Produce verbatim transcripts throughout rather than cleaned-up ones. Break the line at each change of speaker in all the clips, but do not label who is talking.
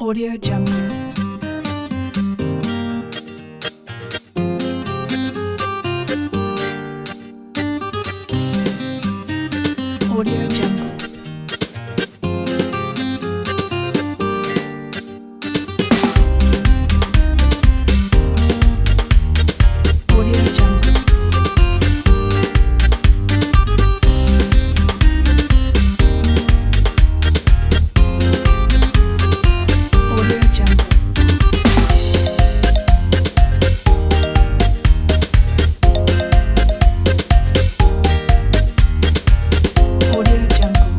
Audio Jungle. Audio Jungle. Audio Jungle. Audio Jungle. Audio Jungle.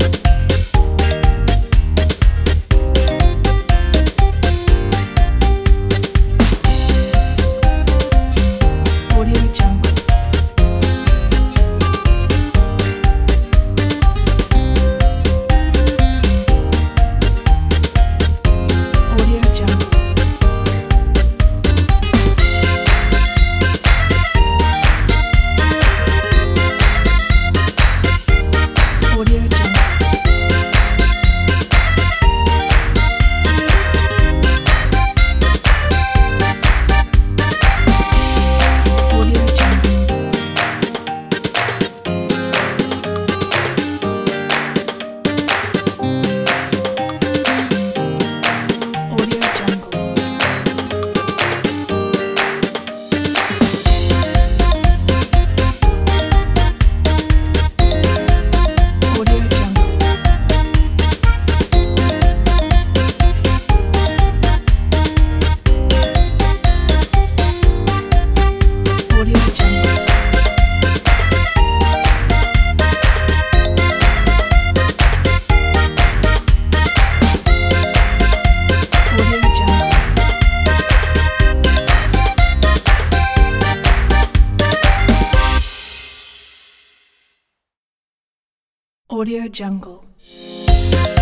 Audio Jungle. Audio Jungle. Audio Jungle. Audio Jungle. Audio Jungle. Audio Jungle. Audio Jungle. Audio Jungle. Audio Jungle.